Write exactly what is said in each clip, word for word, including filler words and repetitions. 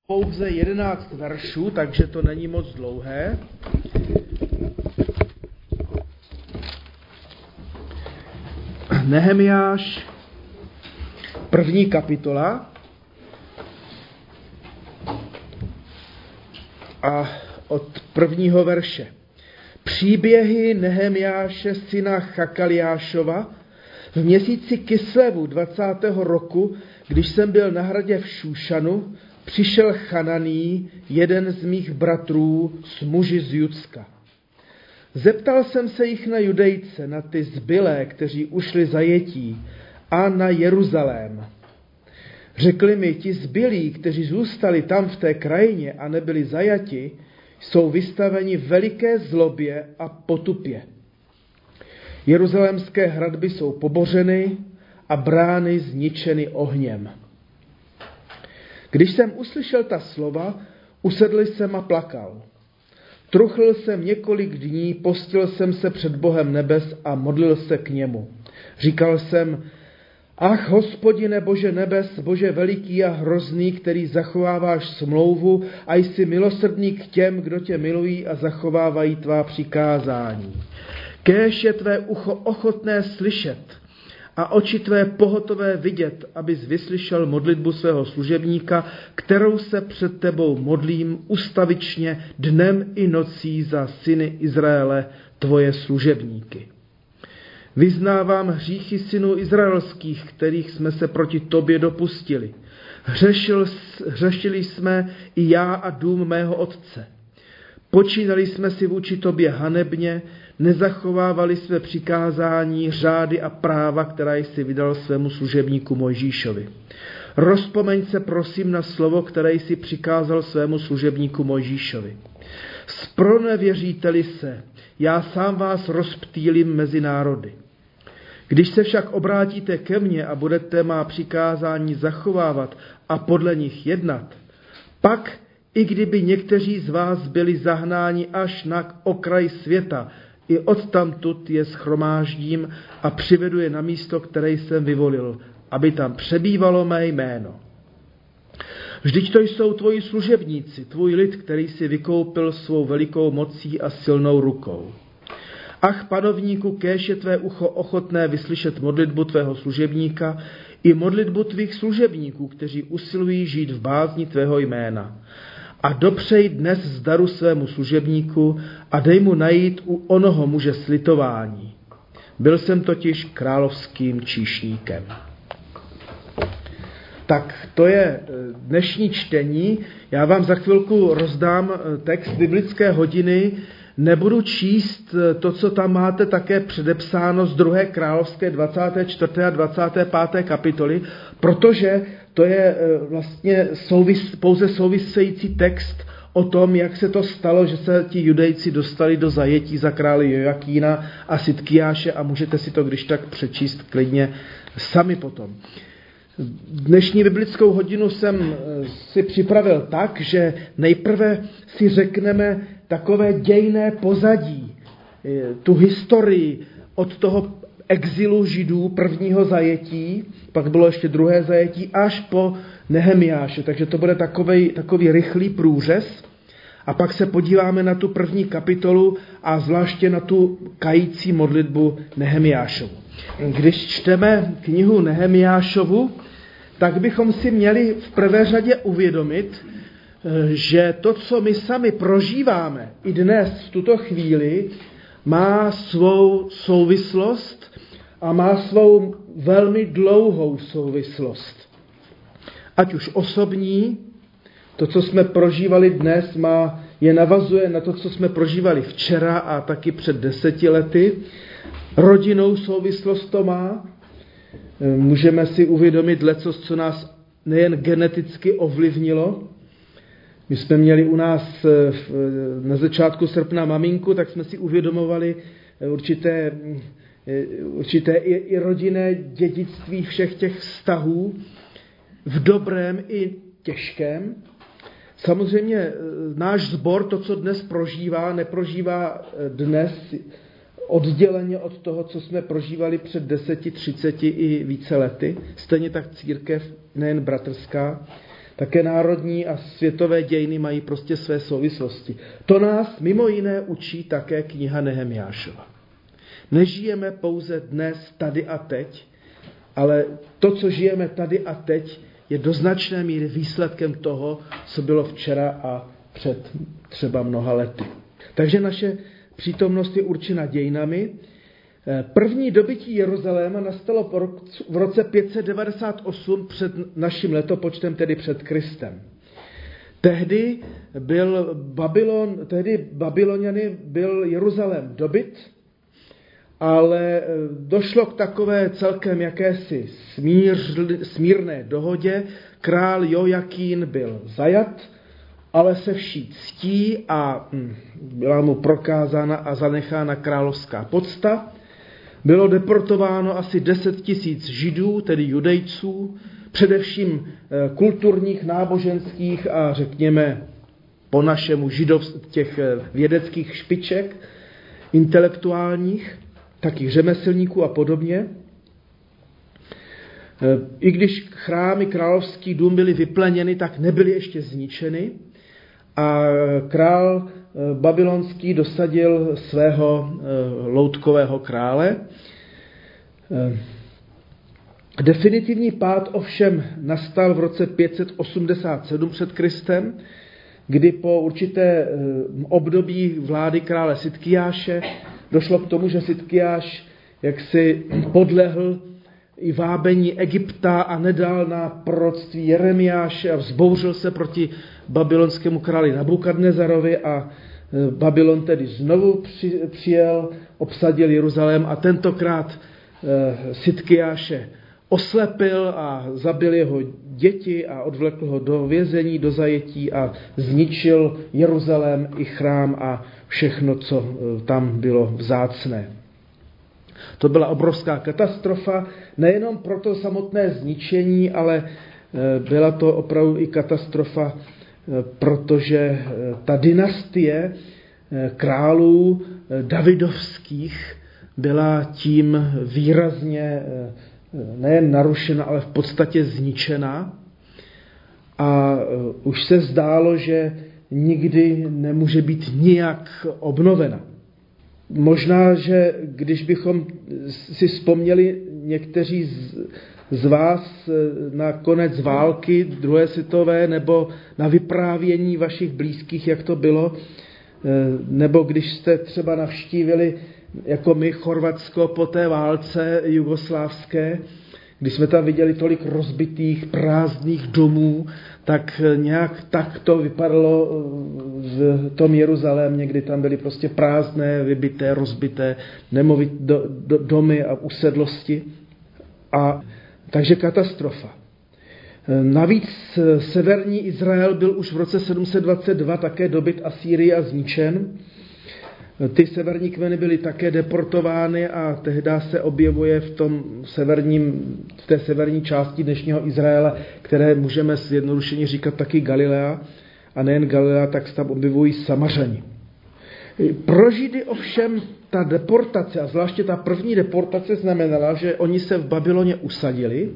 pouze jedenáct veršů, takže to není moc dlouhé. Nehemiáš, první kapitola. A od prvního verše. Příběhy Nehemiáše syna Chakaliášova v měsíci Kislevu dvacátého roku, když jsem byl na hradě v Šúšanu, přišel Chananý, jeden z mých bratrů, s muži z Judska. Zeptal jsem se jich na Judejce, na ty zbylé, kteří ušli zajetí, a na Jeruzalém. Řekli mi, ti zbylí, kteří zůstali tam v té krajině a nebyli zajati, jsou vystaveni veliké zlobě a potupě. Jeruzalémské hradby jsou pobořeny a brány zničeny ohněm. Když jsem uslyšel ta slova, usedl jsem a plakal. Truchl jsem několik dní, postil jsem se před Bohem nebes a modlil se k němu. Říkal jsem, ach, Hospodine Bože nebes, Bože veliký a hrozný, který zachováváš smlouvu a jsi milosrdný k těm, kdo tě milují a zachovávají tvá přikázání. Kéž je tvé ucho ochotné slyšet a oči tvé pohotové vidět, abys vyslyšel modlitbu svého služebníka, kterou se před tebou modlím ustavičně dnem i nocí za syny Izraele, tvoje služebníky. Vyznávám hříchy synů izraelských, kterých jsme se proti tobě dopustili. Hřešil, hřešili jsme i já a dům mého otce. Počínali jsme si vůči tobě hanebně, nezachovávali své přikázání, řády a práva, která jsi vydal svému služebníku Mojžíšovi. Rozpomeň se prosím na slovo, které jsi přikázal svému služebníku Mojžíšovi. Zpronevěříte-li se, já sám vás rozptýlím mezi národy. Když se však obrátíte ke mně a budete má přikázání zachovávat a podle nich jednat, pak, i kdyby někteří z vás byli zahnáni až na okraj světa, i odtamtud je shromáždím a přivedu je na místo, které jsem vyvolil, aby tam přebývalo mé jméno. Vždyť to jsou tvoji služebníci, tvůj lid, který si vykoupil svou velikou mocí a silnou rukou. Ach, panovníku, kéž je tvé ucho ochotné vyslyšet modlitbu tvého služebníka i modlitbu tvých služebníků, kteří usilují žít v bázni tvého jména. A dopřej dnes z daru svému služebníku a dej mu najít u onoho muže slitování. Byl jsem totiž královským číšníkem. Tak to je dnešní čtení. Já vám za chvilku rozdám text biblické hodiny. Nebudu číst to, co tam máte také předepsáno z druhé královské dvacáté čtvrté a dvacáté páté kapitoly, protože to je vlastně souvis, pouze související text o tom, jak se to stalo, že se ti Judejci dostali do zajetí za krále Jojakína a Sidkiáše a můžete si to když tak přečíst klidně sami potom. Dnešní biblickou hodinu jsem si připravil tak, že nejprve si řekneme takové dějné pozadí, tu historii od toho exilu Židů prvního zajetí, pak bylo ještě druhé zajetí, až po Nehemiáše. Takže to bude takovej, takový rychlý průřez. A pak se podíváme na tu první kapitolu a zvláště na tu kající modlitbu Nehemiášovu. Když čteme knihu Nehemiášovu, tak bychom si měli v prvé řadě uvědomit, že to, co my sami prožíváme i dnes v tuto chvíli, má svou souvislost a má svou velmi dlouhou souvislost. Ať už osobní, to, co jsme prožívali dnes, má, je navazuje na to, co jsme prožívali včera a taky před deseti lety. Rodinnou souvislost to má. Můžeme si uvědomit lecos, co nás nejen geneticky ovlivnilo. My jsme měli u nás na začátku srpna maminku, tak jsme si uvědomovali určité, určité i, i rodinné dědictví všech těch vztahů v dobrém i těžkém. Samozřejmě náš sbor, to, co dnes prožívá, neprožívá dnes odděleně od toho, co jsme prožívali před deseti, třiceti i více lety. Stejně tak církev, nejen bratrská. Také národní a světové dějiny mají prostě své souvislosti. To nás mimo jiné učí také kniha Nehemiášova. Nežijeme pouze dnes, tady a teď, ale to, co žijeme tady a teď, je do značné míry výsledkem toho, co bylo včera a před třeba mnoha lety. Takže naše přítomnost je určena dějinami. První dobytí Jeruzaléma nastalo v roce pět set devadesát osm před naším letopočtem, tedy před Kristem. Tehdy byl Babylon, tehdy Babyloniany byl Jeruzalém dobyt, ale došlo k takové celkem jakési smír, smírné dohodě. Král Jojakín byl zajat, ale se vší ctí a byla mu prokázána a zanechána královská pocta. Bylo deportováno asi deset tisíc Židů, tedy Judejců, především kulturních, náboženských a řekněme po našemu židov, těch vědeckých špiček, intelektuálních, taky řemeslníků a podobně. I když chrámy, královský dům byly vypleněny, tak nebyly ještě zničeny. A král babylonský dosadil svého loutkového krále. Definitivní pád ovšem nastal v roce pět set osmdesát sedm před Kristem, kdy po určité období vlády krále Sidkiáše došlo k tomu, že Sidkiáš jaksi podlehl i vábení Egypta a nedal na proroctví Jeremiáše a vzbouřil se proti babylonskému králi Nabukadnezarovi a Babylon tedy znovu přijel, obsadil Jeruzalém a tentokrát Sidkiáše oslepil a zabil jeho děti a odvlekl ho do vězení, do zajetí a zničil Jeruzalém i chrám a všechno, co tam bylo vzácné. To byla obrovská katastrofa, nejenom pro to samotné zničení, ale byla to opravdu i katastrofa, protože ta dynastie králů davidovských byla tím výrazně nejen narušena, ale v podstatě zničena. A už se zdálo, že nikdy nemůže být nijak obnovena. Možná, že když bychom si vzpomněli někteří z, z vás na konec války druhé světové nebo na vyprávění vašich blízkých, jak to bylo, nebo když jste třeba navštívili jako my Chorvatsko po té válce jugoslávské, když jsme tam viděli tolik rozbitých, prázdných domů, tak nějak tak to vypadalo v tom Jeruzalémě, kdy tam byly prostě prázdné, vybité, rozbité nemovit, do, do, domy a usedlosti. A takže katastrofa. Navíc severní Izrael byl už v roce sedm set dvacet dva také dobyt Asýrii a zničen. Ty severní kmeny byly také deportovány a tehdy se objevuje v, tom severním, v té severní části dnešního Izraele, které můžeme zjednodušeně říkat taky Galilea, a nejen Galilea, tak se tam objevují Samařani. Pro Židy ovšem ta deportace, a zvláště ta první deportace, znamenala, že oni se v Babyloně usadili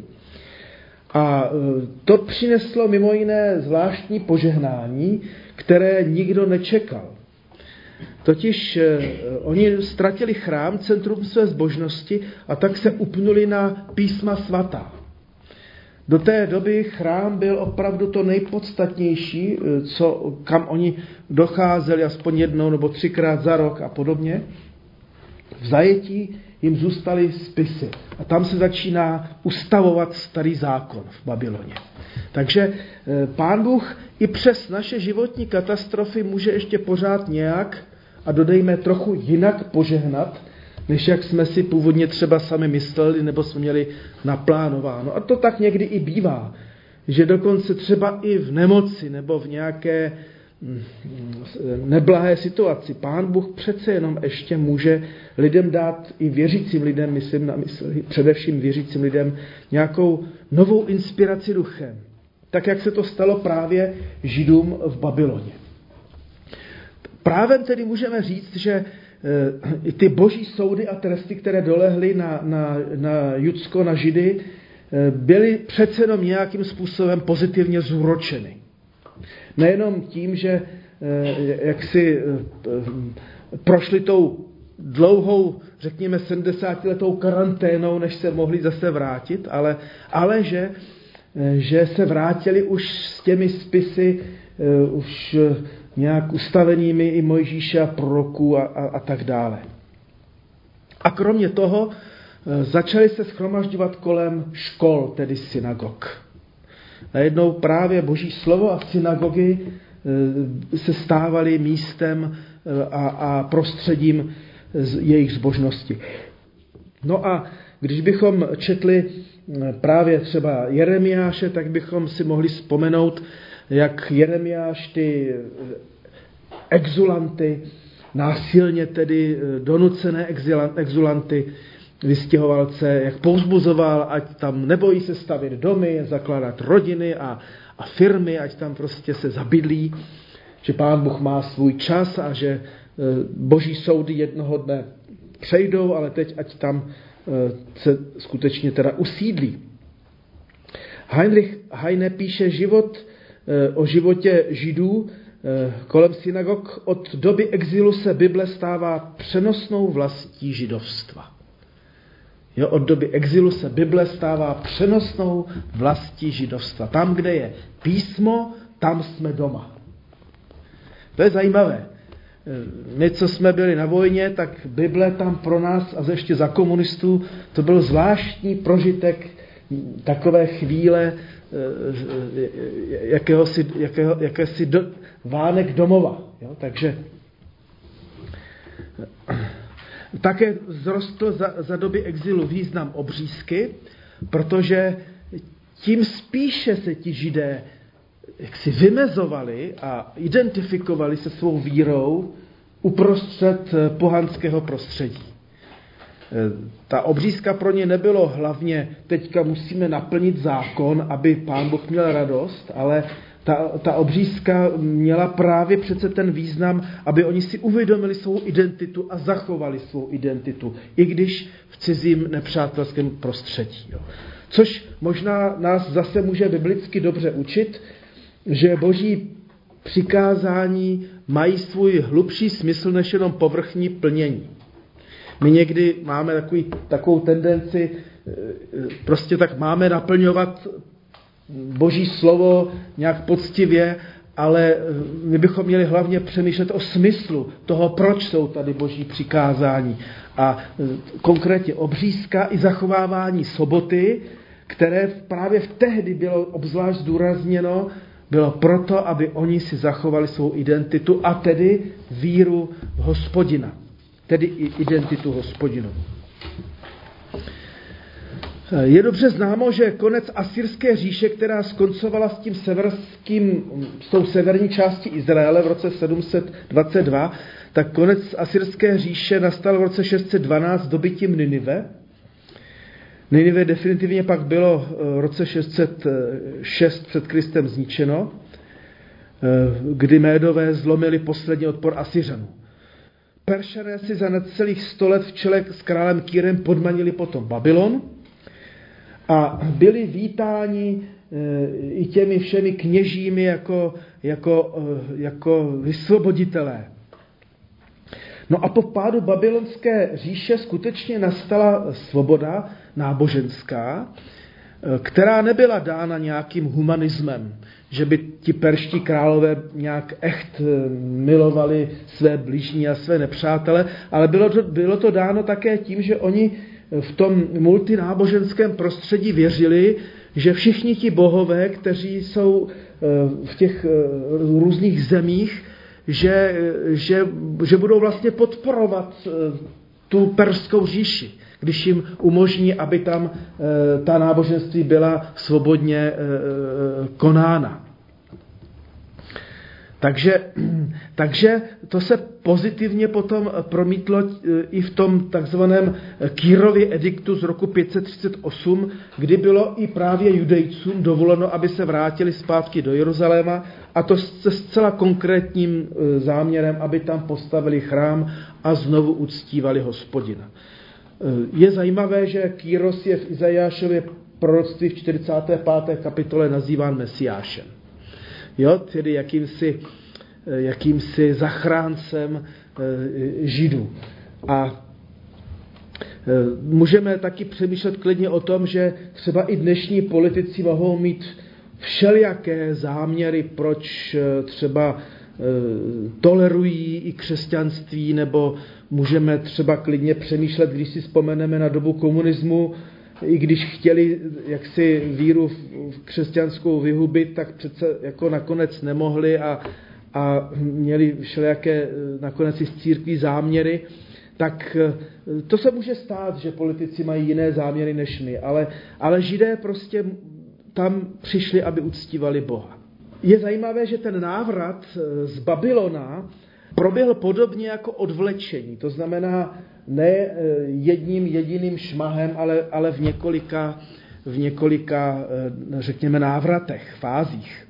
a to přineslo mimo jiné zvláštní požehnání, které nikdo nečekal. Totiž eh, oni ztratili chrám, centrum své zbožnosti a tak se upnuli na písma svatá. Do té doby chrám byl opravdu to nejpodstatnější, co, kam oni docházeli aspoň jednou nebo třikrát za rok a podobně. V zajetí jim zůstaly spisy a tam se začíná ustavovat starý zákon v Babyloně. Takže eh, Pán Bůh i přes naše životní katastrofy může ještě pořád nějak a dodejme trochu jinak požehnat, než jak jsme si původně třeba sami mysleli nebo jsme měli naplánováno. A to tak někdy i bývá, že dokonce třeba i v nemoci nebo v nějaké neblahé situaci Pán Bůh přece jenom ještě může lidem dát, i věřícím lidem, myslím na mysli, především věřícím lidem, nějakou novou inspiraci duchem. Tak, jak se to stalo právě Židům v Babyloně. Právem tedy můžeme říct, že ty boží soudy a tresty, které dolehly na, na, na Judsko, na Židy, byly přece jenom nějakým způsobem pozitivně zúročeny. Nejenom tím, že jak si prošli tou dlouhou, řekněme, sedmdesátiletou karanténou, než se mohli zase vrátit, ale, ale že, že se vrátili už s těmi spisy, už nějak ustavenými i Mojžíše a proroků a, a, a tak dále. A kromě toho začali se shromažďovat kolem škol, tedy synagog. Najednou právě Boží slovo a synagogy se stávaly místem a, a prostředím jejich zbožnosti. No a když bychom četli právě třeba Jeremiáše, tak bychom si mohli vzpomenout, jak Jeremiáš ty exulanty, násilně tedy donucené exulanty, vystěhovalce, jak povzbuzoval, ať tam nebojí se stavět domy, zakládat rodiny a, a firmy, ať tam prostě se zabydlí, že Pán Bůh má svůj čas a že Boží soudy jednoho dne přejdou, ale teď ať tam se skutečně teda usídlí. Heinrich Heine píše život o životě Židů kolem synagog. Od doby exilu se Bible stává přenosnou vlastí židovstva. Jo, od doby exilu se Bible stává přenosnou vlastí židovstva. Tam, kde je písmo, tam jsme doma. To je zajímavé. My, co jsme byli na vojně, tak Bible tam pro nás, a ještě za komunistů, to byl zvláštní prožitek takové chvíle jakéhosi, jakého, jakési do, vánek domova. Jo? Takže také vzrostl za, za doby exilu význam obřízky, protože tím spíše se ti Židé jak si vymezovali a identifikovali se svou vírou uprostřed pohanského prostředí. Ta obřízka pro ně nebylo hlavně teďka musíme naplnit zákon, aby Pán Bůh měl radost, ale ta, ta obřízka měla právě přece ten význam, aby oni si uvědomili svou identitu a zachovali svou identitu, i když v cizím nepřátelském prostředí. Jo. Což možná nás zase může biblicky dobře učit, že Boží přikázání mají svůj hlubší smysl než jenom povrchní plnění. My někdy máme takový, takovou tendenci, prostě tak máme naplňovat Boží slovo nějak poctivě, ale my bychom měli hlavně přemýšlet o smyslu toho, proč jsou tady Boží přikázání. A konkrétně obřízka i zachovávání soboty, které právě v tehdy bylo obzvlášť zdůrazněno, bylo proto, aby oni si zachovali svou identitu a tedy víru v Hospodina. Tedy i identitu Hospodinu. Je dobře známo, že konec Asyrské říše, která skoncovala s tím severským, s tou severní částí Izraele v roce sedm set dvacet dva, tak konec Asyrské říše nastal v roce šest set dvanáct dobytím Ninive. Ninive definitivně pak bylo v roce šest set šest před Kristem zničeno, kdy Médové zlomili poslední odpor Asyřanů. Peršané si za necelých sto let v čele s králem Kýrem podmanili potom Babylon a byli vítáni i těmi všemi kněžími jako, jako, jako vysvoboditelé. No a po pádu babylonské říše skutečně nastala svoboda náboženská, která nebyla dána nějakým humanismem, že by ti perští králové nějak echt milovali své bližní a své nepřátele, ale bylo to, bylo to dáno také tím, že oni v tom multináboženském prostředí věřili, že všichni ti bohové, kteří jsou v těch různých zemích, že, že, že budou vlastně podporovat tu perskou říši, když jim umožní, aby tam ta náboženství byla svobodně konána. Takže, takže to se pozitivně potom promítlo i v tom takzvaném Kýrově ediktu z roku pět set třicet osm, kdy bylo i právě judejcům dovoleno, aby se vrátili zpátky do Jeruzaléma, a to se zcela konkrétním záměrem, aby tam postavili chrám a znovu uctívali Hospodina. Je zajímavé, že Kýros je v Izajášově proroctví v čtyřicáté páté kapitole nazýván Mesiášem. Jo, tedy jakýmsi, jakýmsi zachráncem Židů. A můžeme taky přemýšlet klidně o tom, že třeba i dnešní politici mohou mít všelijaké záměry, proč třeba tolerují i křesťanství, nebo můžeme třeba klidně přemýšlet, když si vzpomeneme na dobu komunismu, i když chtěli jaksi víru v křesťanskou vyhubit, tak přece jako nakonec nemohli a, a měli všelijaké nakonec i z církví záměry. Tak to se může stát, že politici mají jiné záměry než my, ale, ale Židé prostě tam přišli, aby uctívali Boha. Je zajímavé, že ten návrat z Babylona proběhl podobně jako odvlečení. To znamená ne jedním jediným šmahem, ale, ale v několika, v několika, řekněme, návratech, fázích.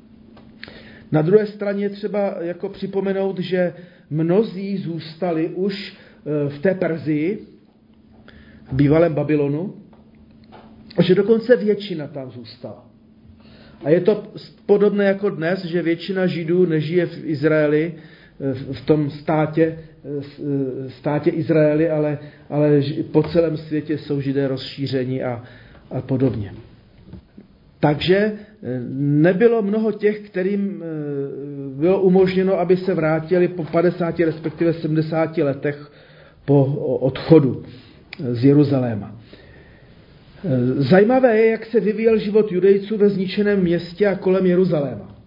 Na druhé straně třeba jako připomenout, že mnozí zůstali už v té Perzii, v bývalém Babylonu, a že dokonce většina tam zůstala. A je to podobné jako dnes, že většina Židů nežije v Izraeli, v tom státě, státě Izraeli, ale, ale po celém světě jsou Židé rozšíření a, a podobně. Takže nebylo mnoho těch, kterým bylo umožněno, aby se vrátili po padesáti, respektive sedmdesáti letech po odchodu z Jeruzaléma. Zajímavé je, jak se vyvíjel život Judejců ve zničeném městě a kolem Jeruzaléma.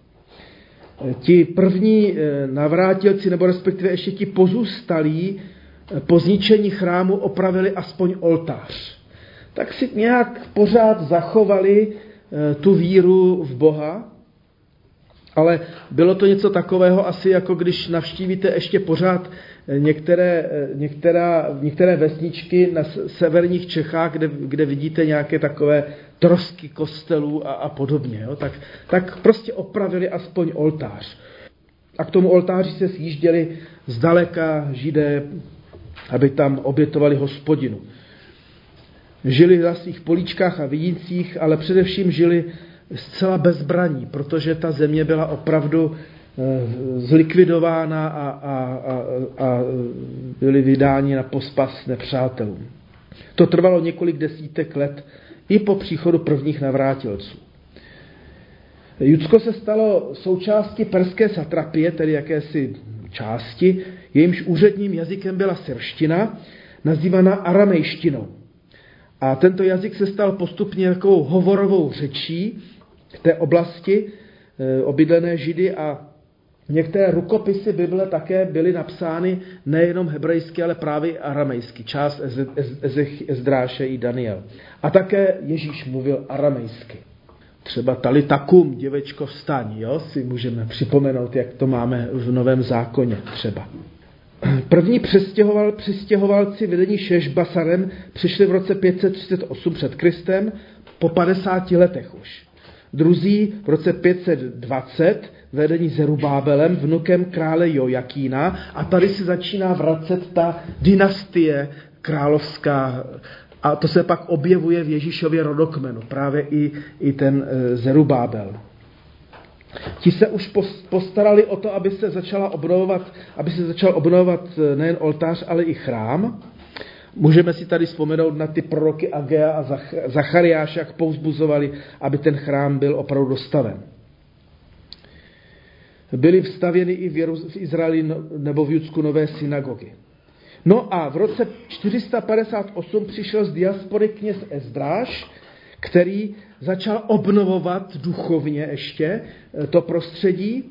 Ti první navrátilci, nebo respektive ještě ti pozůstalí, po zničení chrámu opravili aspoň oltář. Tak si nějak pořád zachovali tu víru v Boha, ale bylo to něco takového asi, jako když navštívíte ještě pořád některé, některá, některé vesničky na severních Čechách, kde, kde vidíte nějaké takové trosky kostelů a, a podobně. Jo? Tak, tak prostě opravili aspoň oltář. A k tomu oltáři se sjížděli zdaleka Židé, aby tam obětovali Hospodinu. Žili na svých políčkách a vinících, ale především žili zcela bez zbraní, protože ta země byla opravdu zlikvidována a, a, a, a byli vydáni na pospas nepřátelům. To trvalo několik desítek let i po příchodu prvních navrátilců. Judsko se stalo součástí perské satrapie, tedy jakési části, jejímž úředním jazykem byla syrština, nazývaná aramejštinou. A tento jazyk se stal postupně takovou hovorovou řečí v té oblasti e, obydlené Židy a některé rukopisy Bible také byly napsány nejenom hebrejsky, ale právě aramejsky. Část Ezdráše i Daniel. A také Ježíš mluvil aramejsky. Třeba Talitakum, děvečko vstaň, jo, si můžeme připomenout, jak to máme v Novém zákoně třeba. První přestěhoval, přestěhovalci vedení Šešbasarem přišli v roce pět set třicet osm před Kristem, po padesáti letech už. Druzí v roce pět set dvacet vedení Zerubábelem, vnukem krále Jojakína, a tady se začíná vracet ta dynastie královská, a to se pak objevuje v Ježíšově rodokmenu, právě i, i ten Zerubábel. Ti se už postarali o to, aby se začala obnovovat, aby se začal obnovovat nejen oltář, ale i chrám. Můžeme si tady vzpomenout na ty proroky Agea a Zachariáše, jak povzbuzovali, aby ten chrám byl opravdu dostaven. Byly vstavěny i v, Jeruz- v Izraeli nebo v Judsku nové synagogy. No a v roce čtyři sta padesát osm přišel z diaspory kněz Ezdráš, který začal obnovovat duchovně ještě to prostředí.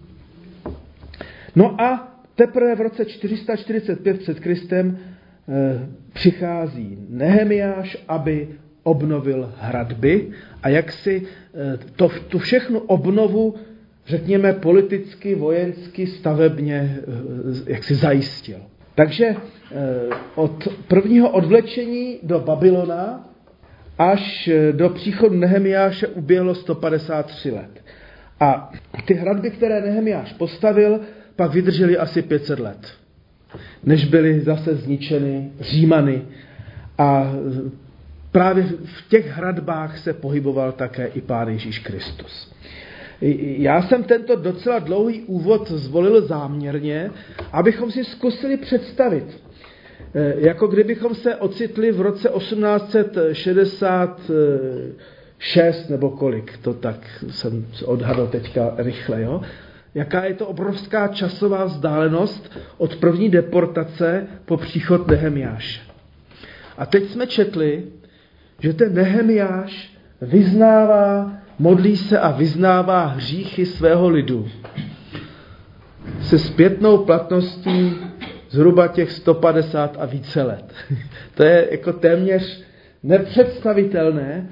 No a teprve v roce čtyři sta čtyřicet pět před Kristem e, přichází Nehemiáš, aby obnovil hradby a jak si e, to, tu všechnu obnovu, řekněme politicky, vojensky, stavebně, e, jak si zajistil. Takže e, od prvního odvlečení do Babylona až do příchodu Nehemiáše uběhlo sto padesát tři let. A ty hradby, které Nehemiáš postavil, pak vydržely asi pět set let, než byly zase zničeny Římany. A právě v těch hradbách se pohyboval také i Pán Ježíš Kristus. Já jsem tento docela dlouhý úvod zvolil záměrně, abychom si zkusili představit, jako kdybychom se ocitli v roce osmnáct set šedesát šest nebo kolik, to tak jsem odhadl teďka rychle, jo? Jaká je to obrovská časová vzdálenost od první deportace po příchod Nehemiáše. A teď jsme četli, že ten Nehemiáš vyznává, modlí se a vyznává hříchy svého lidu se zpětnou platností zhruba těch sto padesát a více let. To je jako téměř nepředstavitelné,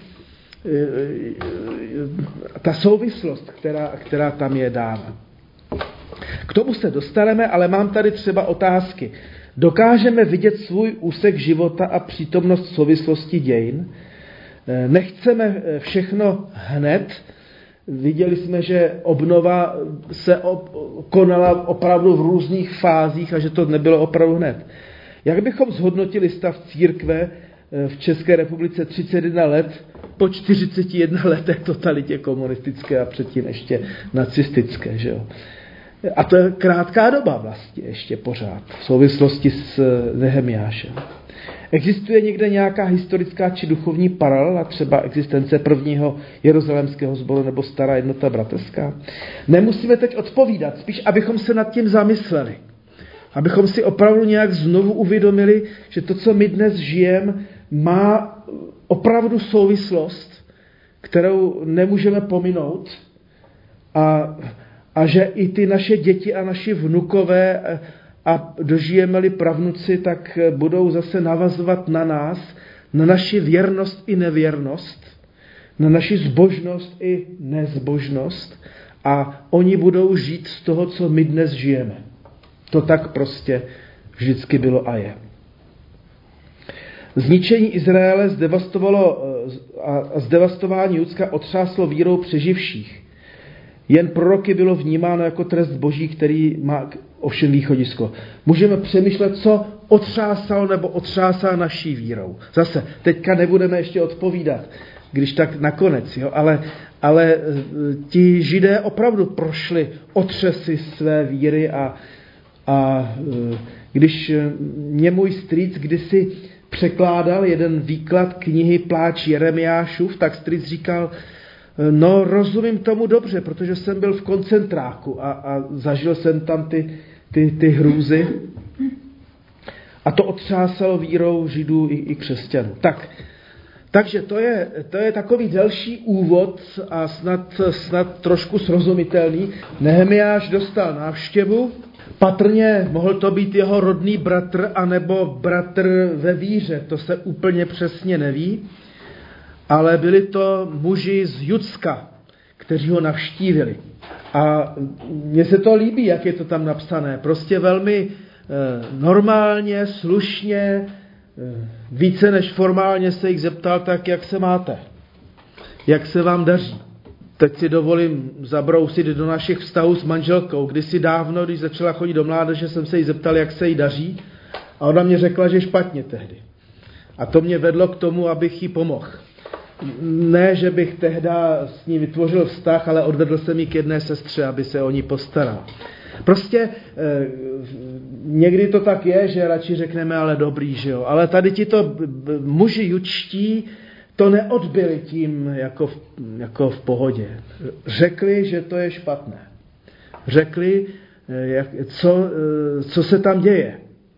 ta souvislost, která, která tam je dána. K tomu se dostaneme, ale mám tady třeba otázky. Dokážeme vidět svůj úsek života a přítomnost souvislosti dějin? Nechceme všechno hned. Viděli jsme, že obnova se konala opravdu v různých fázích a že to nebylo opravdu hned. Jak bychom zhodnotili stav církve v České republice třicet jedna let po čtyřiceti jednoho letech totalitě komunistické a předtím ještě nacistické, že jo? A to je krátká doba vlastně ještě pořád v souvislosti s Nehemiášem. Existuje někde nějaká historická či duchovní paralela, třeba existence prvního jeruzalémského sboru nebo stará jednota bratrská? Nemusíme teď odpovídat, spíš abychom se nad tím zamysleli. Abychom si opravdu nějak znovu uvědomili, že to, co my dnes žijeme, má opravdu souvislost, kterou nemůžeme pominout a, a že i ty naše děti a naši vnukové a dožijeme-li pravnuci, tak budou zase navazovat na nás, na naši věrnost i nevěrnost, na naši zbožnost i nezbožnost a oni budou žít z toho, co my dnes žijeme. To tak prostě vždycky bylo a je. Zničení Izraele zdevastovalo a zdevastování Judska otřáslo vírou přeživších. Jen proroky bylo vnímáno jako trest boží, který má ovšem východisko. Můžeme přemýšlet, co otřásalo nebo otřásá naší vírou. Zase, teďka nebudeme ještě odpovídat, když tak nakonec, jo? Ale, ale ti Židé opravdu prošli otřesy své víry a, a když mě můj strýc kdysi překládal jeden výklad knihy Pláč Jeremiášův, tak strýc říkal, no rozumím tomu dobře, protože jsem byl v koncentráku a, a zažil jsem tam ty, ty, ty hrůzy. A to otřásalo vírou Židů i, i křesťanů. Tak, takže to je, to je takový delší úvod a snad, snad trošku srozumitelný. Nehemiáš dostal návštěvu, patrně mohl to být jeho rodný bratr anebo bratr ve víře, to se úplně přesně neví. Ale byli to muži z Judska, kteří ho navštívili. A mně se to líbí, jak je to tam napsané. Prostě velmi eh, normálně, slušně, eh, více než formálně se jich zeptal, tak jak se máte? Jak se vám daří? Teď si dovolím zabrousit do našich vztahů s manželkou. Kdysi dávno, když začala chodit do mládeže, jsem se jí zeptal, jak se jí daří. A ona mě řekla, že špatně tehdy. A to mě vedlo k tomu, abych jí pomohl. Ne, že bych tehda s ní vytvořil vztah, ale odvedl jsem ji k jedné sestře, aby se o ní postaral. Prostě eh, někdy to tak je, že radši řekneme, ale dobrý, že jo. Ale tady tito muži judští to neodbyli tím jako v, jako v pohodě. Řekli, že to je špatné. Řekli, eh, jak, co, eh, co se tam děje.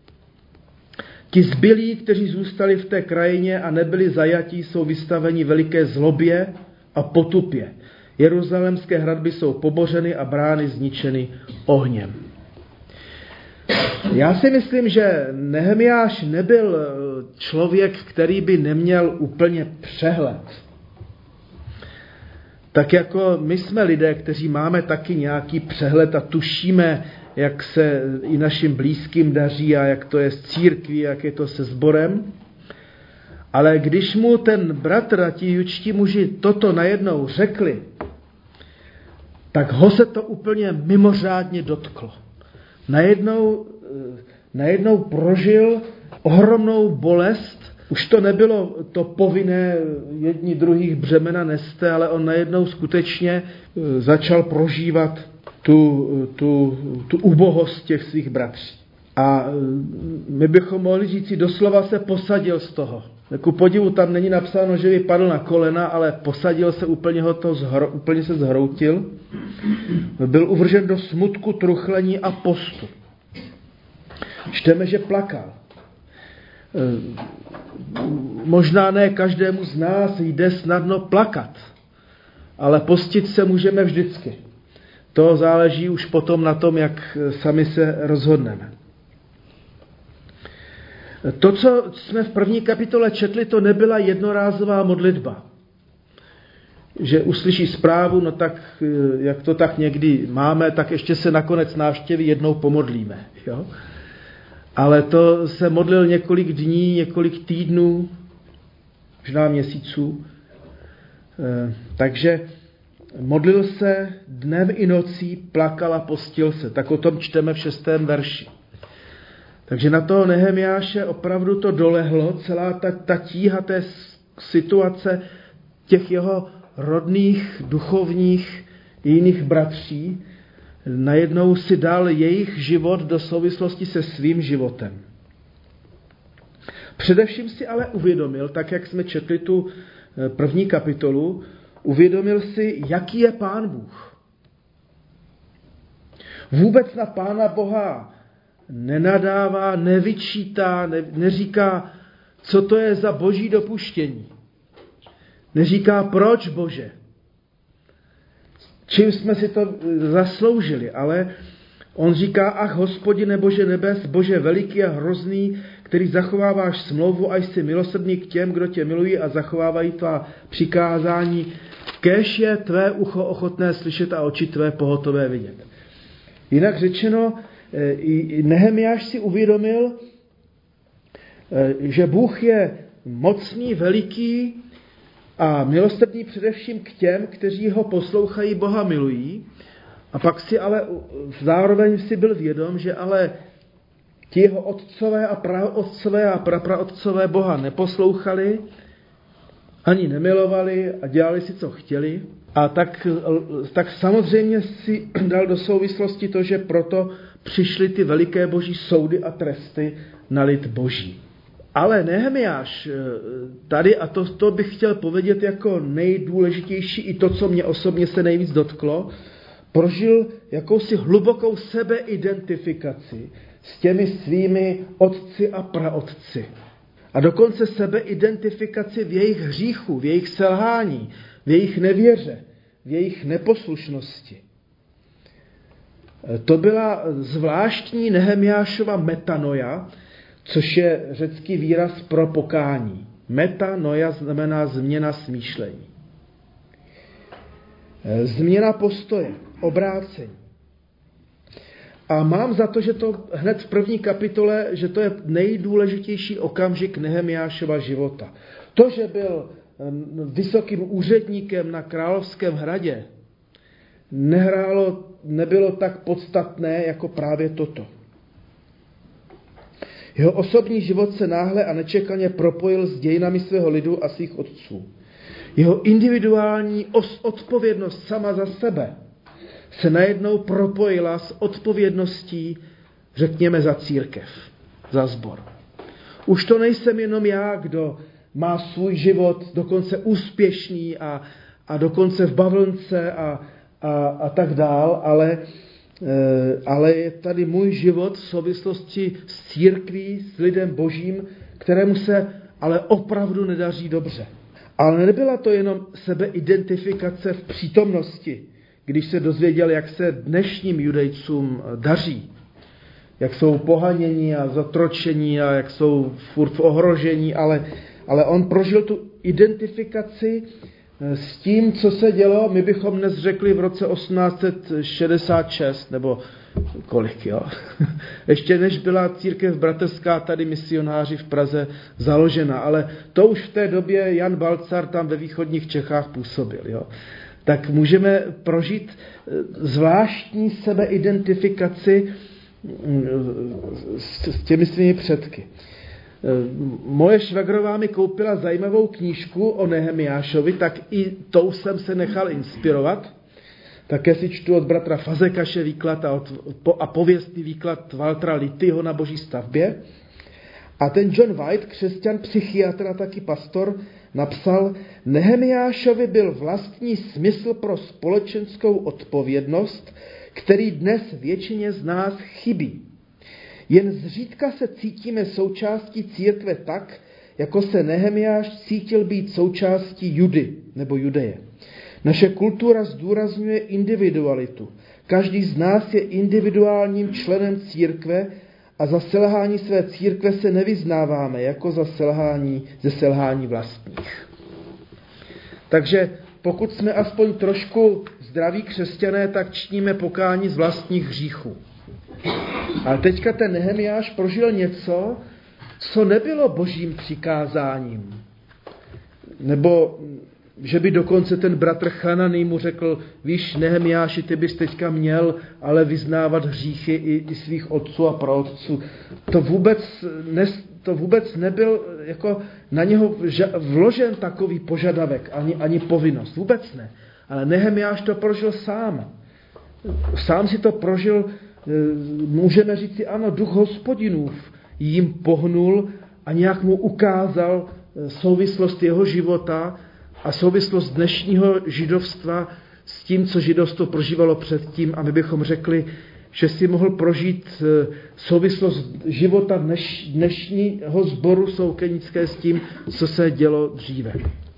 Ti zbylí, kteří zůstali v té krajině a nebyli zajatí, jsou vystaveni veliké zlobě a potupě. Jeruzalémské hradby jsou pobořeny a brány zničeny ohněm. Já si myslím, že Nehemiáš nebyl člověk, který by neměl úplně přehled. Tak jako my jsme lidé, kteří máme taky nějaký přehled a tušíme, jak se i našim blízkým daří a jak to je s církví, jak je to se sborem. Ale když mu ten bratr a ti judští muži toto najednou řekli, tak ho se to úplně mimořádně dotklo. Najednou, najednou prožil ohromnou bolest Už to nebylo to povinné jedni druhých břemena neste, ale on najednou skutečně začal prožívat tu, tu, tu ubohost těch svých bratří. A my bychom mohli říct, doslova se posadil z toho. Ku podivu tam není napsáno, že by padl na kolena, ale posadil se, úplně, ho to zhro, úplně se zhroutil. Byl uvržen do smutku, truchlení a postu. Čteme, že plakal. Možná ne každému z nás jde snadno plakat, ale postit se můžeme vždycky. To záleží už potom na tom, jak sami se rozhodneme. To, co jsme v první kapitole četli, to nebyla jednorázová modlitba. Že uslyší zprávu, no tak, jak to tak někdy máme, tak ještě se nakonec návštěvy jednou pomodlíme. Jo? Ale to se modlil několik dní, několik týdnů, možná měsíců. Takže modlil se dnem i nocí, plakal a postil se. Tak o tom čteme v šestém verši. Takže na toho Nehemiáše opravdu to dolehlo, celá ta, ta tíha té situace těch jeho rodných, duchovních i jiných bratří, najednou si dal jejich život do souvislosti se svým životem. Především si ale uvědomil, tak jak jsme četli tu první kapitolu, uvědomil si, jaký je Pán Bůh. Vůbec na Pána Boha nenadává, nevyčítá, ne, neříká, co to je za boží dopuštění. Neříká, proč, Bože. Čím jsme si to zasloužili, ale on říká, ach, Hospodine Bože nebes, Bože veliký a hrozný, který zachováváš smlouvu a jsi milosrdný k těm, kdo tě milují a zachovávají tvá přikázání, kéž je tvé ucho ochotné slyšet a oči tvé pohotové vidět. Jinak řečeno, i Nehemiáš si uvědomil, že Bůh je mocný, veliký a milosrdný především k těm, kteří ho poslouchají, Boha milují. A pak si ale zároveň si byl vědom, že ale ti jeho otcové a praotcové a prapraotcové Boha neposlouchali, ani nemilovali a dělali si, co chtěli. A tak, tak samozřejmě si dal do souvislosti to, že proto přišly ty veliké boží soudy a tresty na lid boží. Ale Nehemiáš tady, a to, to bych chtěl povědět jako nejdůležitější, i to, co mě osobně se nejvíc dotklo, prožil jakousi hlubokou sebeidentifikaci s těmi svými otci a praotci. A dokonce sebeidentifikaci v jejich hříchu, v jejich selhání, v jejich nevěře, v jejich neposlušnosti. To byla zvláštní Nehemiášova metanoja, což je řecký výraz pro pokání. Metanoja znamená změna smýšlení. Změna postoje, obrácení. A mám za to, že to hned v první kapitole, že to je nejdůležitější okamžik Nehemiášova života. To, že byl vysokým úředníkem na Královském hradě, nehrálo, nebylo tak podstatné jako právě toto. Jeho osobní život se náhle a nečekaně propojil s dějinami svého lidu a svých otců. Jeho individuální odpovědnost sama za sebe se najednou propojila s odpovědností, řekněme, za církev, za sbor. Už to nejsem jenom já, kdo má svůj život dokonce úspěšný a, a dokonce v bavlnce a, a, a tak dál, ale, e, ale je tady můj život v souvislosti s církví, s lidem božím, kterému se ale opravdu nedaří dobře. Ale nebyla to jenom sebeidentifikace v přítomnosti, když se dozvěděl, jak se dnešním judejcům daří, jak jsou pohaněni a zatročení a jak jsou furt v ohrožení, ale, ale on prožil tu identifikaci s tím, co se dělo, my bychom dnes řekli v roce osmnáct set šedesát šest, nebo kolik, jo. Ještě než byla církev bratrská tady misionáři v Praze založena, ale to už v té době Jan Balcar tam ve východních Čechách působil, jo. Tak můžeme prožít zvláštní sebeidentifikaci s těmi svými předky. Moje švagrová mi koupila zajímavou knížku o Nehemiášovi, tak i tou jsem se nechal inspirovat. Také si čtu od bratra Fazekaše výklad a, od, po, a pověstný výklad Waltera Littyho na boží stavbě. A ten John White, křesťan, psychiatr a taky pastor, napsal: Nehemiášovi byl vlastní smysl pro společenskou odpovědnost, který dnes většině z nás chybí. Jen zřídka se cítíme součástí církve tak, jako se Nehemiáš cítil být součástí Judy nebo Judeje. Naše kultura zdůrazňuje individualitu. Každý z nás je individuálním členem církve a za selhání své církve se nevyznáváme jako za selhání ze selhání vlastních. Takže pokud jsme aspoň trošku zdraví křesťané, tak činíme pokání z vlastních hříchů. Ale teďka ten Nehemiáš prožil něco, co nebylo božím přikázáním. Nebo že by dokonce ten bratr Chananý mu řekl: víš, Nehemiáši, ty bys teďka měl ale vyznávat hříchy i, i svých otců a praotců. To vůbec, ne, to vůbec nebyl jako na něho vložen takový požadavek, ani, ani povinnost. Vůbec ne. Ale Nehemiáš to prožil sám. Sám si to prožil, můžeme říct si, ano, duch Hospodinův jim pohnul a nějak mu ukázal souvislost jeho života a souvislost dnešního židovstva s tím, co židovstvo prožívalo předtím, a my bychom řekli, že si mohl prožít souvislost života dneš, dnešního sboru soukenické s tím, co se dělo dříve.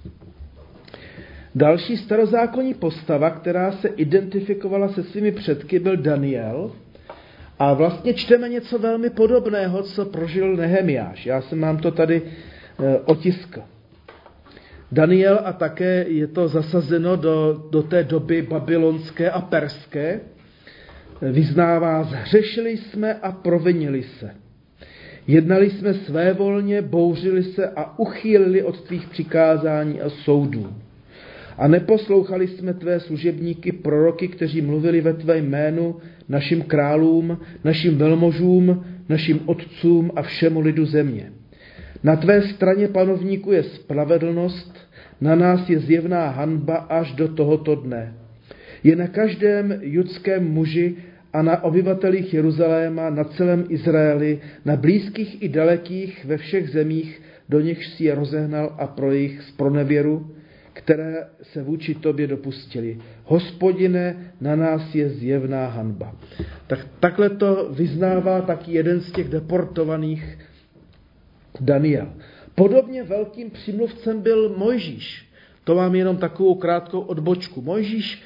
Další starozákonní postava, která se identifikovala se svými předky, byl Daniel. A vlastně čteme něco velmi podobného, co prožil Nehemiáš. Já jsem mám to tady e, otiskl. Daniel, a také je to zasazeno do, do té doby babylonské a perské, vyznává: zhřešili jsme a provinili se. Jednali jsme svévolně, bouřili se a uchýlili od tvých přikázání a soudů. A neposlouchali jsme tvé služebníky, proroky, kteří mluvili ve tvé jménu našim králům, našim velmožům, našim otcům a všemu lidu země. Na tvé straně, panovníku, je spravedlnost, na nás je zjevná hanba až do tohoto dne. Je na každém judském muži a na obyvatelích Jeruzaléma, na celém Izraeli, na blízkých i dalekých, ve všech zemích, do nichž si je rozehnal, a pro jejich zpronevěru, které se vůči tobě dopustili. Hospodine, na nás je zjevná hanba. Tak takhle to vyznává taky jeden z těch deportovaných, Daniel. Podobně velkým přímluvcem byl Mojžíš. To mám jenom takovou krátkou odbočku. Mojžíš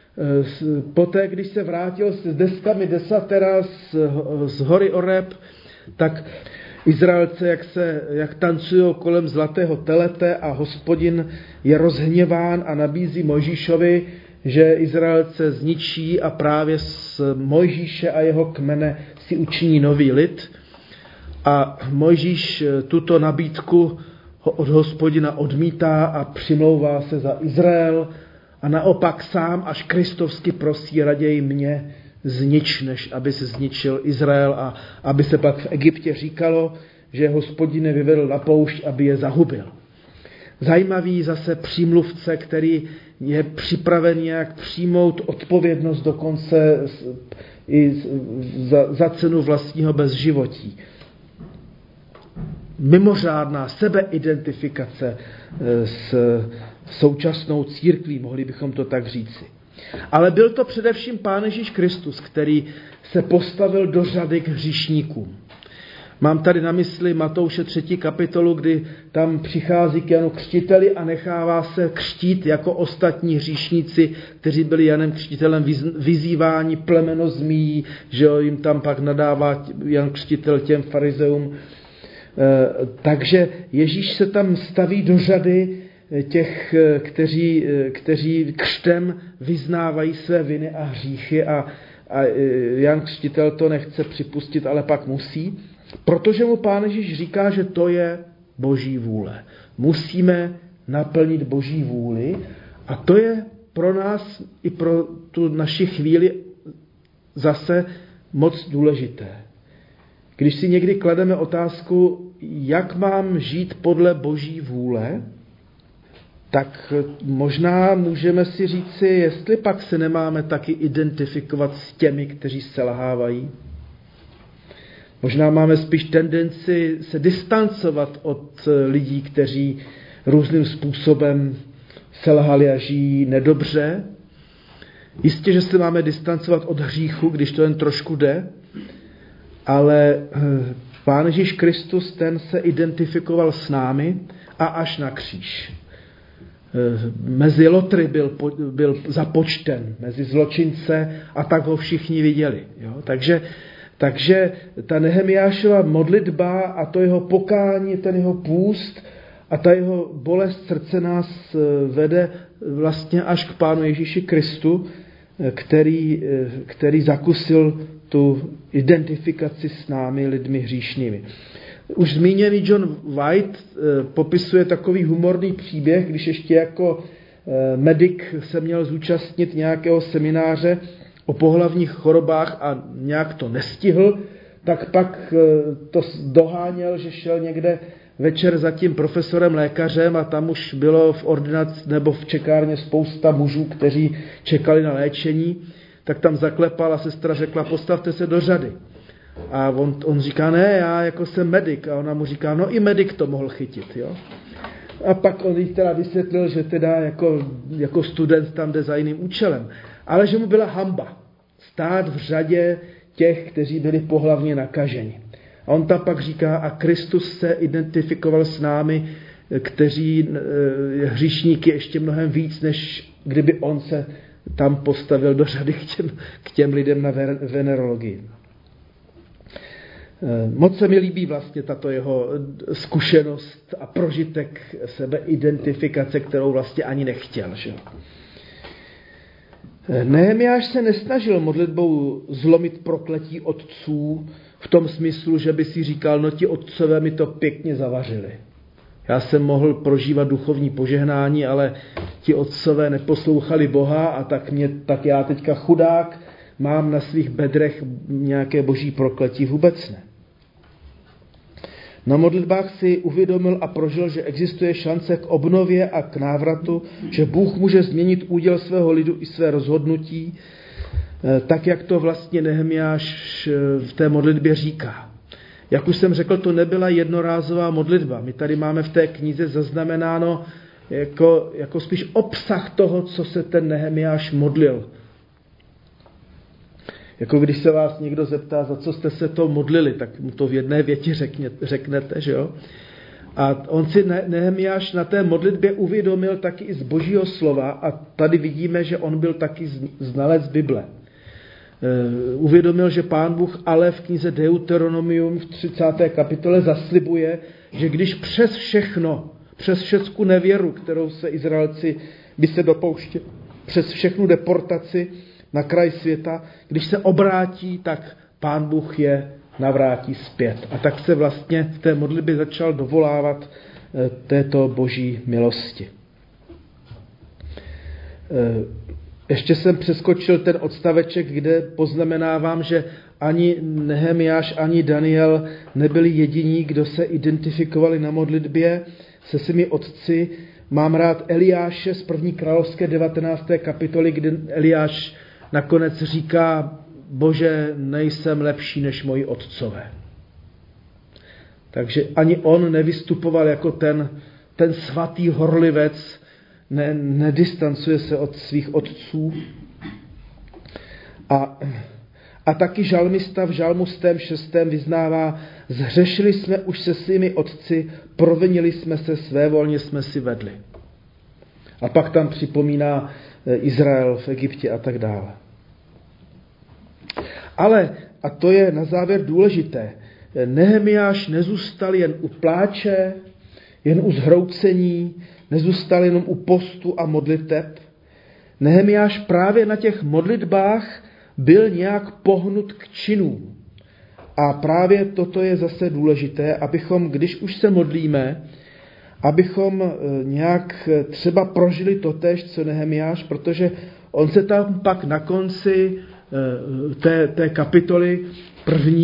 poté, když se vrátil s deskami desatera z, z hory Oreb, tak Izraelce, jak, se, jak tancují kolem zlatého telete, a Hospodin je rozhněván a nabízí Mojžíšovi, že Izraelce zničí a právě z Mojžíše a jeho kmene si učiní nový lid. A Mojžíš tuto nabídku od Hospodina odmítá a přimlouvá se za Izrael a naopak sám až kristovsky prosí: raději mě znič, než aby se zničil Izrael, a aby se pak v Egyptě říkalo, že Hospodin je vyvedl na poušť, aby je zahubil. Zajímavý zase přímluvce, který je připraven jak přijmout odpovědnost dokonce i za, za cenu vlastního bezživotí. Mimořádná sebeidentifikace s současnou církví, mohli bychom to tak říci. Ale byl to především Pán Ježíš Kristus, který se postavil do řady k hříšníkům. Mám tady na mysli Matouše třetí kapitolu, kdy tam přichází k Janu Křtiteli a nechává se křtít jako ostatní hříšníci, kteří byli Janem Křtitelem vyzýváni plemeno zmíjí, že jim tam pak nadává Jan Křtitel těm farizeům. Takže Ježíš se tam staví do řady těch, kteří, kteří křtem vyznávají své viny a hříchy, a, a Jan Křtitel to nechce připustit, ale pak musí, protože mu Pán Ježíš říká, že to je Boží vůle. Musíme naplnit Boží vůli, a to je pro nás i pro tu naši chvíli zase moc důležité. Když si někdy klademe otázku, jak mám žít podle Boží vůle, tak možná můžeme si říci, jestli pak se nemáme taky identifikovat s těmi, kteří selhávají. Možná máme spíš tendenci se distancovat od lidí, kteří různým způsobem selhali a žijí nedobře. Jistě, že se máme distancovat od hříchu, když to jen trošku jde, ale Pán Ježíš Kristus, ten se identifikoval s námi a až na kříž. Mezi lotry byl, byl započten, mezi zločince a tak ho všichni viděli. Jo? Takže, takže ta Nehemiášova modlitba a to jeho pokání, ten jeho půst a ta jeho bolest srdce nás vede vlastně až k Pánu Ježíši Kristu, který, který zakusil tu identifikaci s námi, lidmi hříšnými. Už zmíněný John White popisuje takový humorný příběh, když ještě jako medic se měl zúčastnit nějakého semináře o pohlavních chorobách a nějak to nestihl, tak pak to doháněl, že šel někde večer za tím profesorem lékařem a tam už bylo v ordinaci nebo v čekárně spousta mužů, kteří čekali na léčení, tak tam zaklepal a sestra řekla, postavte se do řady. A on, on říká, ne, já jako jsem medic. A ona mu říká, no i medic to mohl chytit. Jo? A pak on jí teda vysvětlil, že teda jako, jako student tam jde za jiným účelem. Ale že mu byla hanba stát v řadě těch, kteří byli pohlavně nakaženi. A on tam pak říká, a Kristus se identifikoval s námi, kteří hříšníky ještě mnohem víc, než kdyby on se tam postavil do řady k těm, k těm lidem na venerologii. Moc se mi líbí vlastně tato jeho zkušenost a prožitek sebeidentifikace, kterou vlastně ani nechtěl. Že? Nehemiáš se nesnažil modlitbou zlomit prokletí otců v tom smyslu, že by si říkal, no ti otcové mi to pěkně zavařili. Já jsem mohl prožívat duchovní požehnání, ale ti otcové neposlouchali Boha a tak, mě, tak já teďka chudák mám na svých bedrech nějaké boží prokletí, vůbec ne. Na modlitbách si uvědomil a prožil, že existuje šance k obnově a k návratu, že Bůh může změnit úděl svého lidu i své rozhodnutí, tak jak to vlastně Nehemiáš v té modlitbě říká. Jak už jsem řekl, to nebyla jednorázová modlitba. My tady máme v té knize zaznamenáno jako, jako spíš obsah toho, co se ten Nehemiáš modlil. Jako když se vás někdo zeptá, za co jste se to modlili, tak mu to v jedné větě řekne, řeknete, že jo? A on si Nehemiáš na té modlitbě uvědomil taky i z Božího slova a tady vidíme, že on byl taky znalec Bible. Uvědomil, že Pán Bůh ale v knize Deuteronomium v třicáté kapitole zaslibuje, že když přes všechno, přes všecku nevěru, kterou se Izraelci by se dopouštěli, přes všechnu deportaci na kraj světa, když se obrátí, tak Pán Bůh je navrátí zpět. A tak se vlastně v té modlitbě začal dovolávat této boží milosti. Ještě jsem přeskočil ten odstaveček, kde poznamenávám, že ani Nehemiáš, ani Daniel nebyli jediní, kdo se identifikovali na modlitbě se svými otci. Mám rád Eliáše z první královské devatenácté kapitoly, kde Eliáš nakonec říká, Bože, nejsem lepší než moji otcové. Takže ani on nevystupoval jako ten, ten svatý horlivec, ne, nedistancuje se od svých otců. A, a taky žalmista v žalmu šestém vyznává, zhřešili jsme už se svými otci, provinili jsme se, svévolně jsme si vedli. A pak tam připomíná Izrael v Egyptě a tak dále. Ale, a to je na závěr důležité, Nehemiáš nezůstal jen u pláče, jen u zhroucení, nezůstal jenom u postu a modliteb. Nehemiáš právě na těch modlitbách byl nějak pohnut k činům. A právě toto je zase důležité, abychom, když už se modlíme, abychom nějak třeba prožili totéž, co Nehemiáš, protože on se tam pak na konci té, té kapitoly první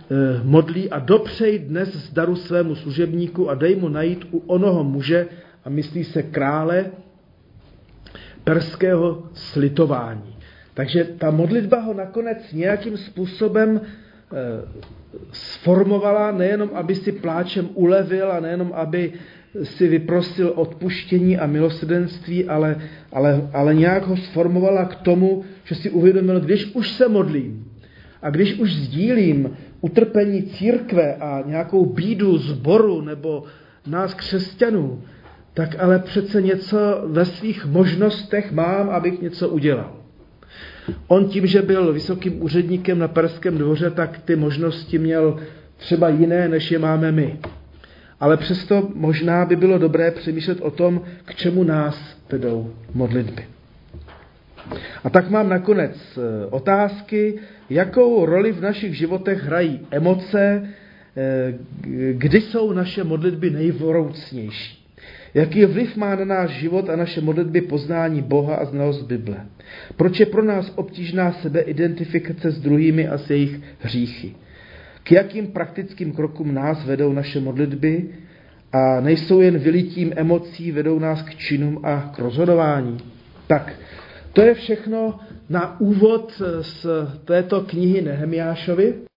modlí a dopřej dnes z daru svému služebníku a dej mu najít u onoho muže, a myslí se krále perského slitování. Takže ta modlitba ho nakonec nějakým způsobem eh, sformovala, nejenom aby si pláčem ulevil a nejenom aby si vyprosil odpuštění a milosrdenství, ale, ale, ale nějak ho sformovala k tomu, že si uvědomil, když už se modlím a když už sdílím utrpení církve a nějakou bídu sboru nebo nás křesťanů, tak ale přece něco ve svých možnostech mám, abych něco udělal. On tím, že byl vysokým úředníkem na perském dvoře, tak ty možnosti měl třeba jiné, než je máme my. Ale přesto možná by bylo dobré přemýšlet o tom, k čemu nás vedou modlitby. A tak mám nakonec otázky, jakou roli v našich životech hrají emoce, kdy jsou naše modlitby nejvroucnější. Jaký vliv má na náš život a naše modlitby poznání Boha a znalost Bible? Proč je pro nás obtížná sebeidentifikace s druhými a s jejich hříchy? K jakým praktickým krokům nás vedou naše modlitby a nejsou jen vylitím emocí, vedou nás k činům a k rozhodování? Tak, to je všechno na úvod z této knihy Nehemiášovi.